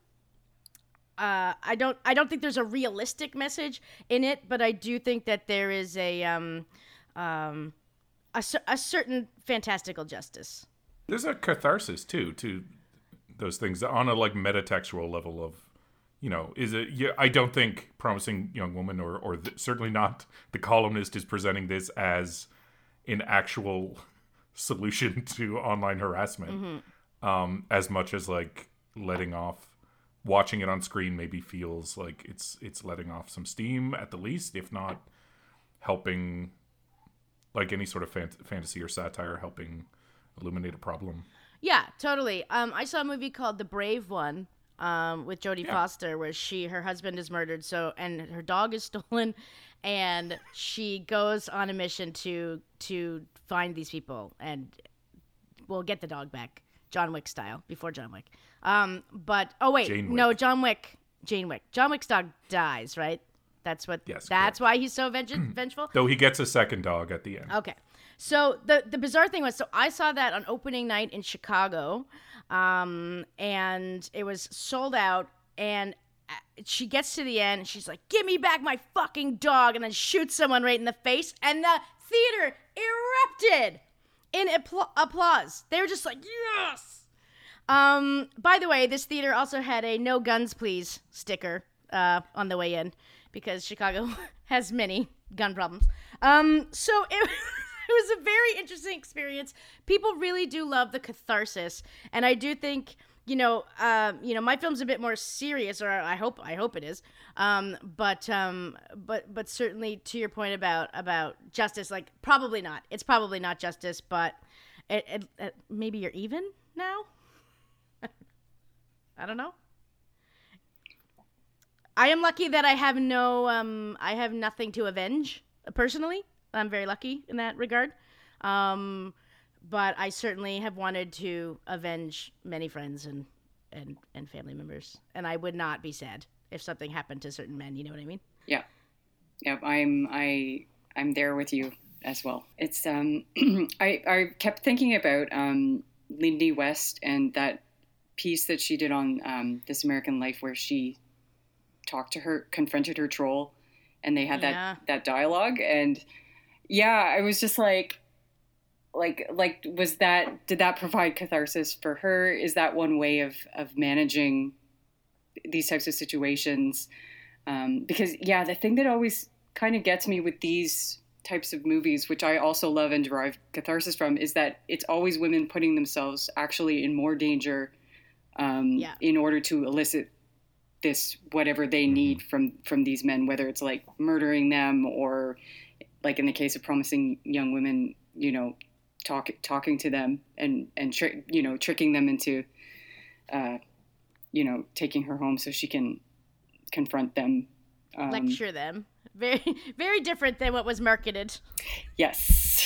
Uh, I don't. I don't think there's a realistic message in it, but I do think that there is a um, um, a, cer- a certain fantastical justice.
There's a catharsis too to those things on a like metatextual level of, you know, is it? Yeah, I don't think Promising Young Woman or or th- certainly not The Columnist is presenting this as an actual solution to online harassment, mm-hmm. um, as much as like letting off. Watching it on screen maybe feels like it's it's letting off some steam at the least, if not helping, like any sort of fan- fantasy or satire, helping illuminate a problem.
Yeah, totally. Um, I saw a movie called The Brave One um, with Jodie
yeah.
Foster, where she her husband is murdered, so and her dog is stolen, and she goes on a mission to to find these people and will get the dog back. John Wick style, before John Wick. Um, but oh wait, no, John Wick, Jane Wick. John Wick's dog dies, right? That's what.
Yes,
that's
correct.
why he's so venge- vengeful.
Though he gets a second dog at the end.
Okay, so the the bizarre thing was, so I saw that on opening night in Chicago, um, and it was sold out. And she gets to the end, and she's like, "Give me back my fucking dog!" and then shoots someone right in the face, and the theater erupted in appla- applause. They were just like, yes! Um, by the way, this theater also had a no guns please sticker uh, on the way in, because Chicago has many gun problems. Um, so it, it was a very interesting experience. People really do love the catharsis, and I do think, you know, uh, you know, my film's a bit more serious, or I hope, I hope it is. Um, but, um, but, but certainly to your point about about justice, like probably not. It's probably not justice, but it, it, it, maybe you're even now. I don't know. I am lucky that I have no, um, I have nothing to avenge personally. I'm very lucky in that regard. Um, But I certainly have wanted to avenge many friends and, and, and family members. And I would not be sad if something happened to certain men. You know what I mean?
Yeah. Yeah. I'm, I, I'm there with you as well. It's, um, I, I kept thinking about, um, Lindy West and that piece that she did on, um, This American Life, where she talked to her, confronted her troll, and they had
Yeah.
that, that dialogue. And yeah, I was just like, Like, like, was that, did that provide catharsis for her? Is that one way of, of managing these types of situations? Um, because, yeah, the thing that always kind of gets me with these types of movies, which I also love and derive catharsis from, is that it's always women putting themselves actually in more danger um,
Yeah.
in order to elicit this, whatever they need from, from these men, whether it's like murdering them or, like in the case of Promising Young Women, you know, talk, talking to them and, and tri- you know, tricking them into, uh, you know, taking her home so she can confront them. Um,
Lecture them. Very, very different than what was marketed.
Yes.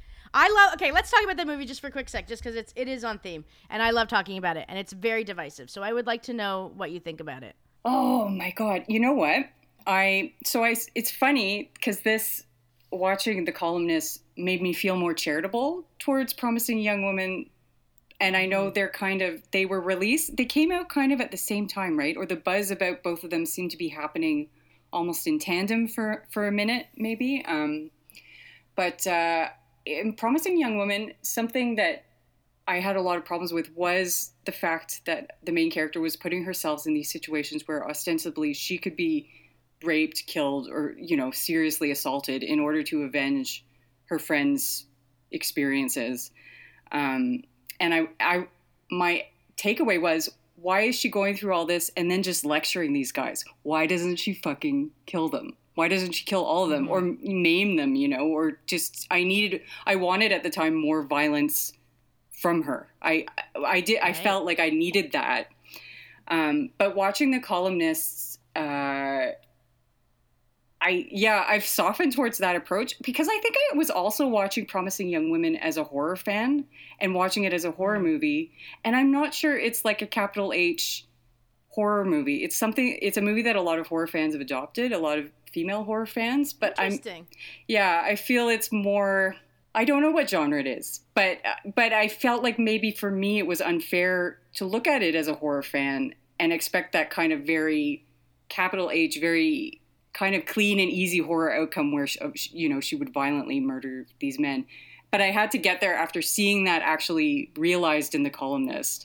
I love, okay, let's talk about that movie just for a quick sec, just because it's, it is on theme. And I love talking about it. And it's very divisive. So I would like to know what you think about it.
Oh my God. You know what? I, so I, it's funny because this, watching The Columnist made me feel more charitable towards Promising Young Woman. And I know they're kind of, they were released, they came out kind of at the same time, right? Or the buzz about both of them seemed to be happening almost in tandem for, for a minute, maybe. Um, but uh, in Promising Young Woman, something that I had a lot of problems with was the fact that the main character was putting herself in these situations where ostensibly she could be raped, killed, or, you know, seriously assaulted in order to avenge her friend's experiences. Um, and I, I, my takeaway was, why is she going through all this and then just lecturing these guys? Why doesn't she fucking kill them? Why doesn't she kill all of them, mm-hmm. or maim them, you know, or just, I needed, I wanted at the time more violence from her. I, I did, I right. felt like I needed that. Um, but watching The Columnists, uh, I yeah, I've softened towards that approach because I think I was also watching Promising Young Women as a horror fan and watching it as a horror movie, and I'm not sure it's like a capital H horror movie. It's something. It's a movie that a lot of horror fans have adopted, a lot of female horror fans. But I'm yeah, I feel it's more. I don't know what genre it is, but but I felt like maybe for me it was unfair to look at it as a horror fan and expect that kind of very capital H, very kind of clean and easy horror outcome where she, you know she would violently murder these men. But I had to get there after seeing that actually realized in The Columnist.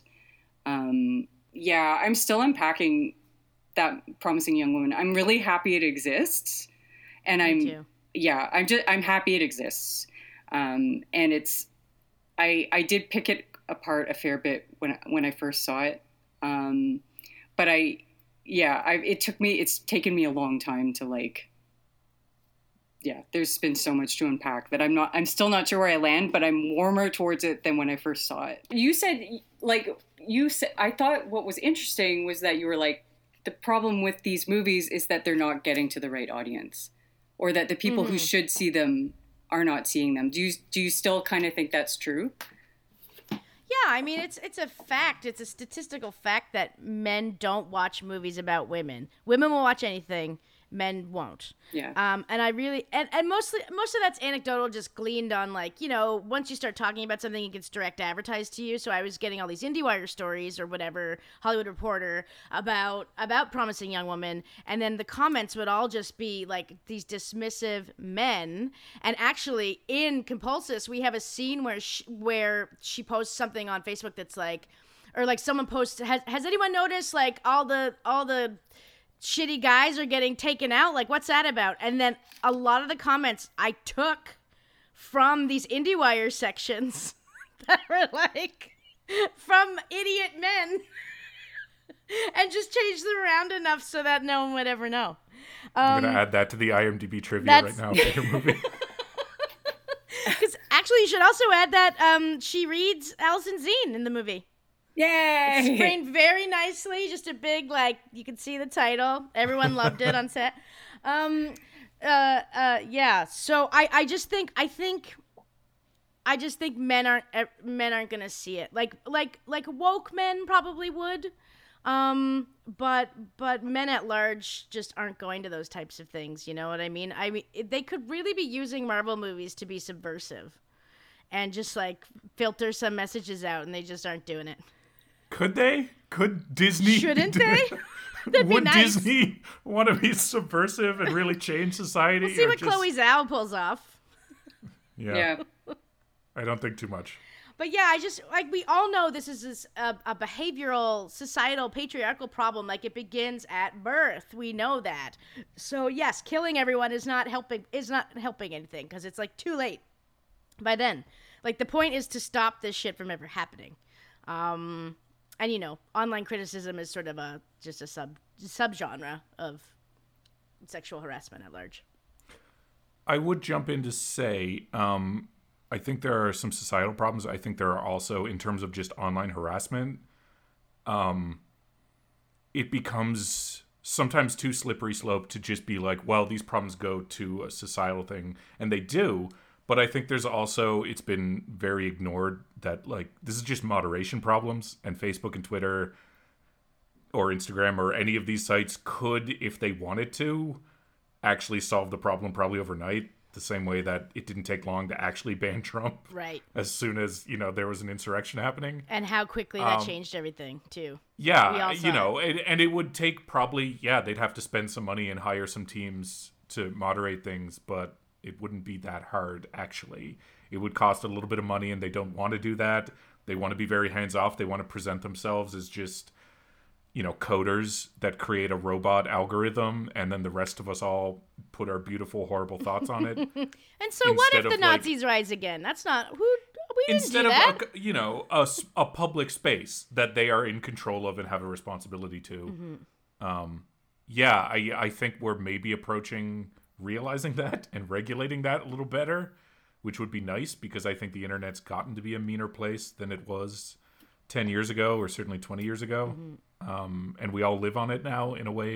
Um, yeah, I'm still unpacking that Promising Young Woman. I'm really happy it exists, and I'm
Me too.
yeah, I'm just I'm happy it exists. Um, and it's, I, I did pick it apart a fair bit when, when I first saw it. Um, but I, yeah, I, it took me, it's taken me a long time to like, yeah, there's been so much to unpack that I'm not, I'm still not sure where I land, but I'm warmer towards it than when I first saw it. You said, like, you said, I thought what was interesting was that you were like, the problem with these movies is that they're not getting to the right audience, or that the people mm-hmm. who should see them are not seeing them. Do you do you still kind of think that's true?
Yeah, I mean, it's it's a fact. It's a statistical fact that men don't watch movies about women. Women will watch anything. Men won't.
Yeah.
Um, and I really, and, and mostly, most of that's anecdotal, just gleaned on like, you know, once you start talking about something, it gets direct advertised to you. So I was getting all these IndieWire stories or whatever, Hollywood Reporter, about, about Promising Young Woman. And then the comments would all just be like these dismissive men. And actually in Compulsus, we have a scene where she, where she posts something on Facebook that's like, or like someone posts, has, has anyone noticed like all the, all the, shitty guys are getting taken out? Like, what's that about? And then a lot of the comments I took from these IndieWire sections that were like from idiot men and just changed them around enough so that no one would ever know. Um,
I'm going to add that to the IMDb trivia right now for your movie.
Because actually, you should also add that um, she reads Alison Zine in the movie.
Yay!
It's framed very nicely. Just a big, like, you can see the title. Everyone loved it on set. Um, uh, uh, yeah. So I, I just think, I think, I just think men aren't, men aren't gonna see it. Like, like, like woke men probably would. Um, but, but men at large just aren't going to those types of things. You know what I mean? I mean, they could really be using Marvel movies to be subversive and just like filter some messages out, and they just aren't doing it.
Could they? Could Disney?
Shouldn't they? That'd
Would
be nice.
Disney want to be subversive and really change society?
We'll see
or
what
just...
Chloe Zhao pulls off.
Yeah. yeah. I don't think too much.
But yeah, I just, like, we all know this is this, a, a behavioral, societal, patriarchal problem. Like, it begins at birth. We know that. So yes, killing everyone is not helping, is not helping anything, because it's, like, too late by then. Like, the point is to stop this shit from ever happening. Um... And, you know, online criticism is sort of a just a sub subgenre of sexual harassment at large.
I would jump in to say, um, I think there are some societal problems. I think there are also, in terms of just online harassment, um, it becomes sometimes too slippery slope to just be like, well, these problems go to a societal thing. And they do. But I think there's also, it's been very ignored that, like, this is just moderation problems, and Facebook and Twitter or Instagram or any of these sites could, if they wanted to, actually solve the problem probably overnight, the same way that it didn't take long to actually ban Trump.
Right.
As soon as, you know, there was an insurrection happening.
And how quickly that
um,
changed everything, too.
Yeah, you know, and, and it would take probably, yeah, they'd have to spend some money and hire some teams to moderate things, but it wouldn't be that hard, actually. It would cost a little bit of money, and they don't want to do that. They want to be very hands-off. They want to present themselves as just, you know, coders that create a robot algorithm, and then the rest of us all put our beautiful, horrible thoughts on it.
And so what if the Nazis like, rise again? That's not... who. We didn't
instead
do that.
of, a, you know, a, a public space that they are in control of and have a responsibility to. Mm-hmm. Um, yeah, I, I think we're maybe approaching... realizing that and regulating that a little better, which would be nice, because I think the internet's gotten to be a meaner place than it was ten years ago, or certainly twenty years ago. Mm-hmm. Um, and we all live on it now in a way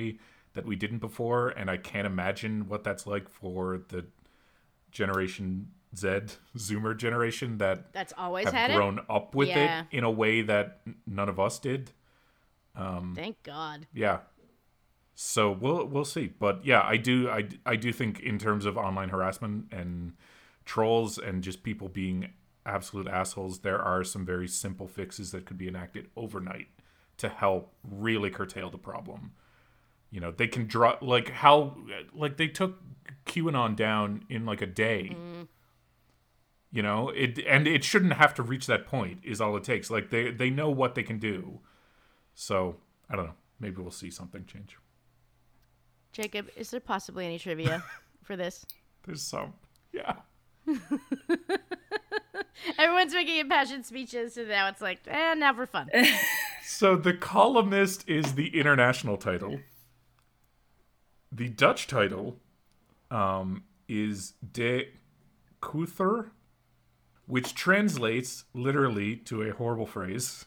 that we didn't before, and I can't imagine what that's like for the Generation Z, Zoomer generation that
That's always
have
had
grown up with
Yeah.
it in a way that n- none of us did.
it. Thank God.
Yeah. So we'll we'll see, but yeah, I do I, I do think in terms of online harassment and trolls and just people being absolute assholes, there are some very simple fixes that could be enacted overnight to help really curtail the problem. You know, they can draw like how like they took QAnon down in like a day.
Mm.
You know, it and it shouldn't have to reach that point is all it takes. Like they they know what they can do. So, I don't know. Maybe we'll see something change.
Jacob, is there possibly any trivia for this?
There's some. Yeah.
Everyone's making impassioned speeches, so now it's like, eh, now for fun.
So The Columnist is the international title. The Dutch title um, is De Kuther, which translates literally to a horrible phrase.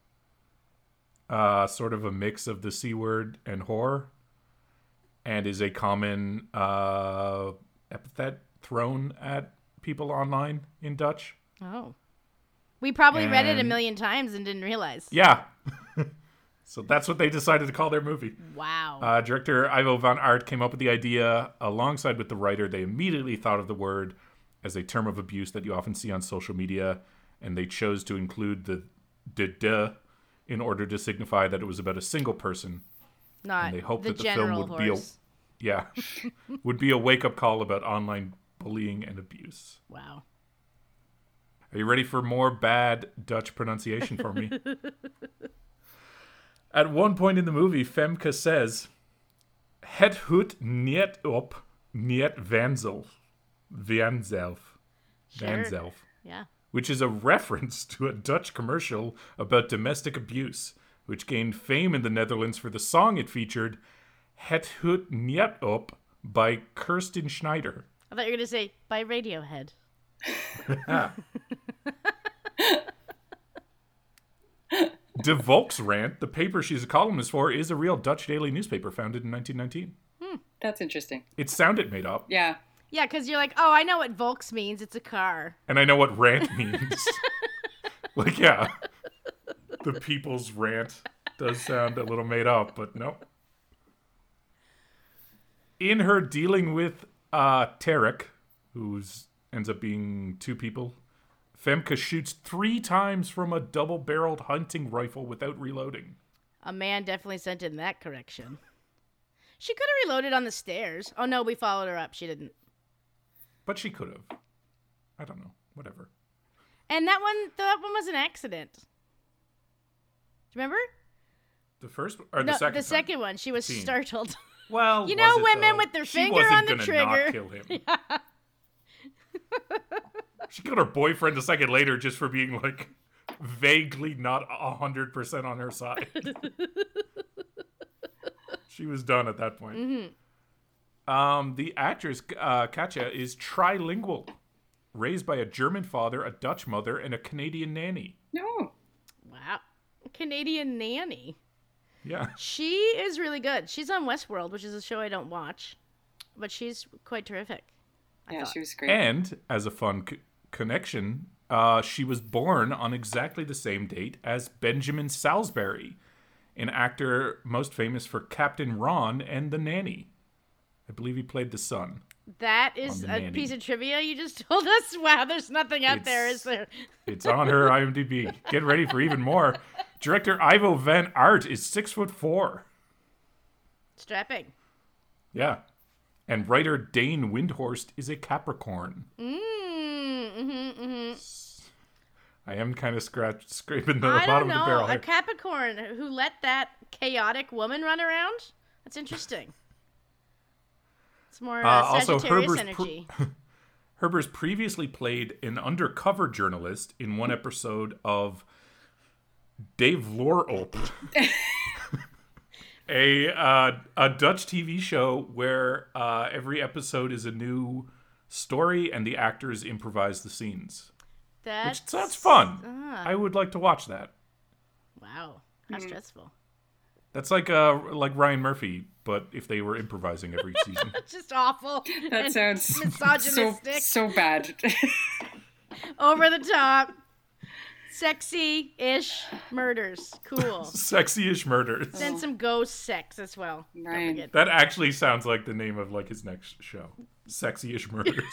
Uh, sort of a mix of the C word and whore, and is a common uh, epithet thrown at people online in Dutch.
Oh. We probably read it a
And-
million times and didn't realize.
Yeah. So that's what they decided to call their movie.
Wow.
Uh, director Ivo van Aert came up with the idea alongside with the writer. They immediately thought of the word as a term of abuse that you often see on social media, and they chose to include the de de in order to signify that it was about a single person.
Not
and they hope
the
that the film
general
would be a
horse.
yeah would be a wake up call about online bullying and abuse.
Wow.
Are you ready for more bad Dutch pronunciation for me? At one point in the movie, Femke says, "Het hoed niet op, niet vanzelf, vanzelf,
Sure.
vanzelf,"
Yeah.
which is a reference to a Dutch commercial about domestic abuse, which gained fame in the Netherlands for the song it featured, "Het hoed niet op" by Kirsten Schneider.
I thought you were going to say, by Radiohead.
De Volksrant, the paper she's a columnist for, is a real Dutch daily newspaper founded in nineteen nineteen.
That's interesting.
It sounded made up,
Yeah.
Yeah, because you're like, oh, I know what Volks means. It's a car.
and I know what rant means. Like, yeah, the people's rant does sound a little made up, but no. In her dealing with uh, Tarek, who ends up being two people, Femke shoots three times from a double-barreled hunting rifle without reloading.
A man definitely sent in that correction. She could have reloaded on the stairs. Oh, no, we followed her up. She didn't.
But she could have. I don't know. Whatever.
And that one, that one was an accident. Do you remember?
The first or the
no,
second?
the
time?
second one. She was
Scene.
startled.
Well,
You
was
know
it,
women
though?
with their
She
finger
wasn't
on the
gonna
trigger.
Not kill him. She killed her boyfriend a second later just for being like vaguely not a hundred percent on her side. She was done at that point.
Mm-hmm.
Um, the actress uh, Katja is trilingual, raised by a German father, a Dutch mother, and a Canadian nanny.
No.
Wow. Canadian nanny.
Yeah.
She is really good. She's on Westworld, which is a show I don't watch, but she's quite terrific. I
Yeah,
thought.
she was great.
And as a fun c- connection, uh, she was born on exactly the same date as Benjamin Salisbury, an actor most famous for Captain Ron and The Nanny. I believe he played the son.
That is
On
a
The Nanny.
piece of trivia you just told us. Wow, there's nothing out there,
It's-
is there?
It's on her IMDb. Get ready for even more. Director Ivo van Aert is six foot four.
Strapping.
Yeah. And writer Dane Windhorst is a Capricorn.
Mm, mm-hmm, mm-hmm.
I am kind of scratch scraping the
I
bottom
don't
of the
know.
barrel
A
here.
Capricorn who let that chaotic woman run around? That's interesting. It's more uh,
Uh, also,
Sagittarius
Herber's pr-
energy.
Herbers previously played an undercover journalist in one episode of Dave Loorop, a uh, a Dutch T V show where uh, every episode is a new story and the actors improvise the scenes,
That's,
which sounds fun.
Ah.
I would like to watch that.
Wow. How stressful.
That's like uh like Ryan Murphy, but if they were improvising every season.
It's just awful.
That
and
sounds so
misogynistic.
so bad.
Over the top. Sexy-ish murders. Cool.
Sexy-ish murders.
Then some ghost sex as well. Don't
Right.
forget.
That actually sounds like the name of like his next show. Sexy-ish murders.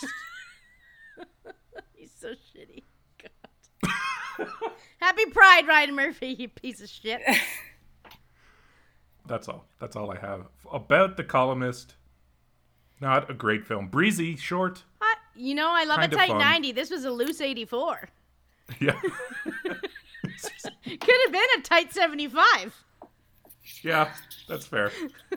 He's so shitty. God. Happy Pride, Ryan Murphy, you piece of shit.
That's all. That's all I have about The Columnist. Not a great film. Breezy, short.
Uh, you know, I love
Kind
a
of
tight
fun.
ninety. This was a loose eighty-four.
Yeah.
Could have been a tight seventy-five.
Yeah, that's fair.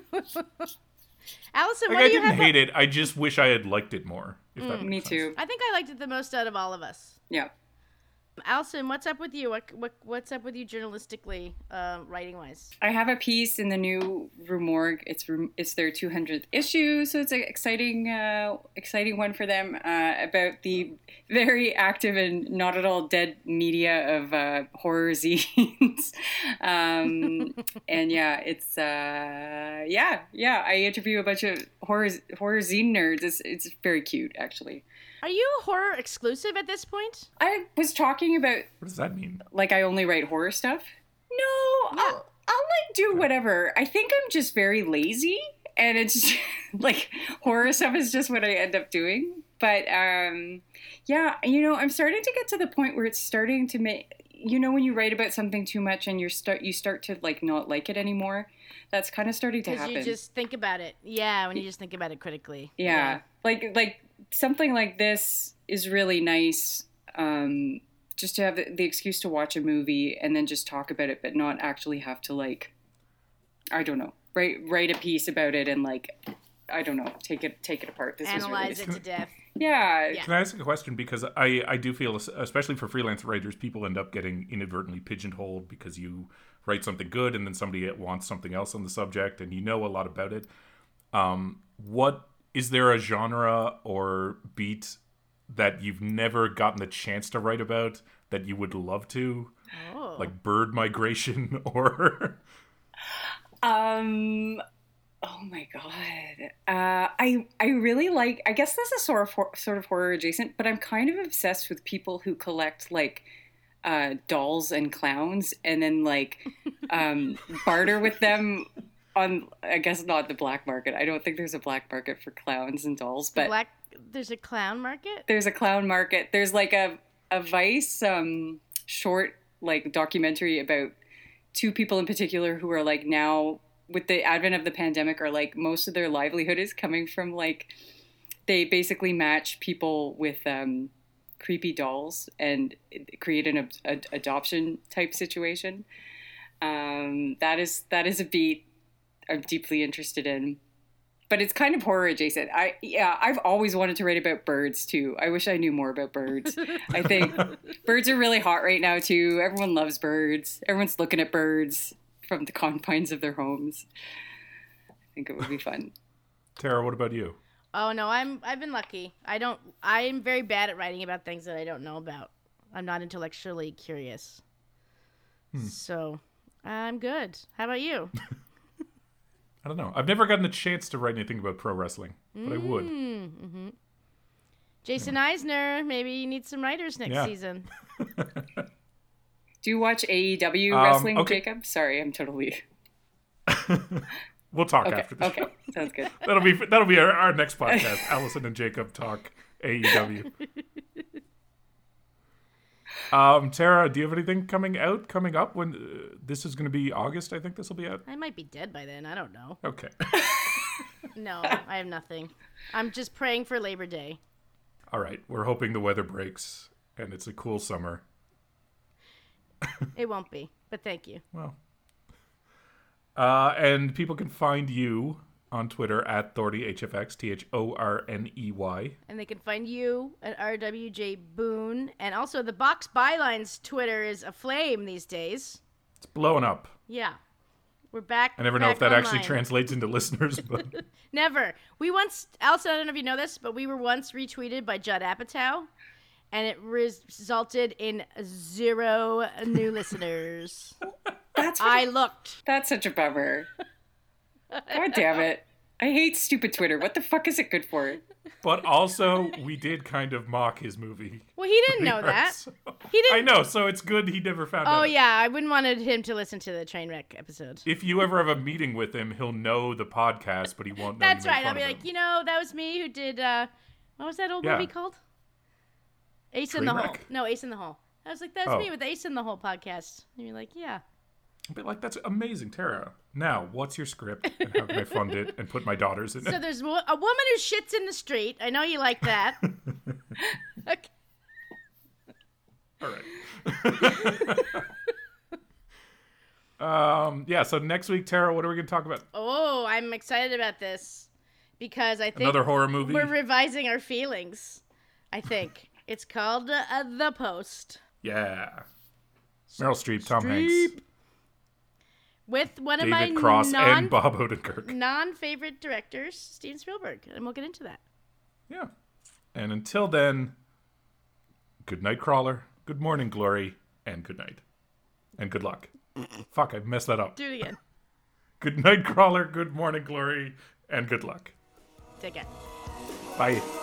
Allison,
Like,
what
I
do you
didn't
have?
hate it. I just wish I had liked it more. If that
Me
makes sense.
too.
I think I liked it the most out of all of us.
Yeah.
Allison, what's up with you? What, what what's up with you journalistically, uh, writing wise?
I have a piece in the new Rue Morgue. It's Rue- it's their two hundredth issue, so it's an exciting uh, exciting one for them uh, about the very active and not at all dead media of uh, horror zines. um, and yeah, it's uh, yeah yeah. I interview a bunch of horror horror zine nerds. It's it's very cute actually.
Are you horror exclusive at this point?
I was talking about
What does that mean?
like I only write horror stuff. No,
Yeah.
I'll, I'll like do whatever. I think I'm just very lazy, and it's like horror stuff is just what I end up doing. But um, yeah, you know, I'm starting to get to the point where it's starting to make. You know, when you write about something too much and you start you start to like not like it anymore. That's kind of starting to
Because
happen.
you just think about it. Yeah, when you just think about it critically.
Yeah. Like like something like this is really nice. Um, just to have the, the excuse to watch a movie and then just talk about it, but not actually have to like, I don't know, write write a piece about it and like, I don't know, take it take it apart. This
Analyze
was
it to death.
really, yeah.
Yeah.
Can I ask a question? Because I, I do feel, especially for freelance writers, people end up getting inadvertently pigeonholed because you write something good and then somebody wants something else on the subject and you know a lot about it. Um, what is there a genre or beat that you've never gotten the chance to write about that you would love to?
Oh.
Like bird migration or...
Um. Oh my god. Uh, I I really like. I guess this is sort of hor- sort of horror adjacent, but I'm kind of obsessed with people who collect like uh, dolls and clowns, and then like um, barter with them on. I guess not the black market. I don't think there's a black market for clowns and dolls, but
Black. There's a clown market.
there's a clown market. There's like a a Vice um, short like documentary about two people in particular who are like now with the advent of the pandemic are like most of their livelihood is coming from like they basically match people with um, creepy dolls and create an ad- ad- adoption type situation. Um, that is that is a beat I'm deeply interested in. But it's kind of horror adjacent. I yeah, I've always wanted to write about birds too. I wish I knew more about birds. I think birds are really hot right now too. Everyone loves birds. Everyone's looking at birds from the confines of their homes. I think it would be fun.
Tara, what about you?
Oh no, I'm I've been lucky. I don't. I am very bad at writing about things that I don't know about. I'm not intellectually curious.
Hmm.
So I'm good. How about you?
I don't know. I've never gotten a chance to write anything about pro wrestling, but I would.
Mm-hmm. Jason Eisner, maybe you need some writers next
Yeah.
season.
Do you watch A E W
Um,
wrestling,
okay.
Jacob? Sorry, I'm totally
We'll talk
okay.
after the
Okay,
show.
sounds good.
That'll be that'll be our, our next podcast. Allison and Jacob talk A E W. Um, Tara, do you have anything coming out coming up? When uh, this is going to be August, I think this will be out.
I might be dead by then. I don't know.
Okay.
No, I have nothing. I'm just praying for Labor Day.
All right. We're hoping the weather breaks and it's a cool summer.
It won't be, but thank you.
Well. Uh, and people can find you on Twitter at ThornyHFX, T H O R N E Y.
And they can find you at R W J Boone. And also, the Box Bylines Twitter is aflame these days.
It's blowing up.
Yeah. We're back.
I never know
back
if that actually
online.
translates into listeners, but
Never. We once, Elsa, I don't know if you know this, but we were once retweeted by Judd Apatow, and it res- resulted in zero new listeners.
That's That's what
I looked.
That's such a bummer. God damn it. I hate stupid Twitter. What the fuck is it good for?
But also, we did kind of mock his movie.
Well, he didn't know that.
So-
He didn't.
I know, so it's good he never found out.
Oh yeah, I wouldn't wanted him to listen to the Trainwreck episode.
If you ever have a meeting with him, he'll know the podcast, but he won't know.
That's
you made
right.
fun
I'll be
of
like,
him.
you know, that was me who did. uh What was that old
Yeah.
movie called? Ace in the Hole.
Trainwreck?
No, Ace in the Hole. I was like, that's
Oh.
me with Ace in the Hole podcast. And you're like, yeah.
But like, that's amazing, Tara. Now, what's your script, and how can I fund it and put my daughters in
So
it?
there's wo- a woman who shits in the street. I know you like that. Okay.
All right. um. Yeah. So next week, Tara, what are we going to talk about?
Oh, I'm excited about this because I think
Another horror movie.
we're revising our feelings. I think it's called uh, uh, The Post
Yeah. Meryl Streep, Tom Hanks,
with one of
David
my
Cross,
non
and Bob Odenkirk.
non favorite directors, Steven Spielberg, and we'll get into that.
Yeah. And until then, good night, Crawler. Good morning, Glory, and good night, and good luck. Fuck, I messed that up.
Do it again.
Good night, Crawler. Good morning, Glory, and good luck.
Take care.
Bye.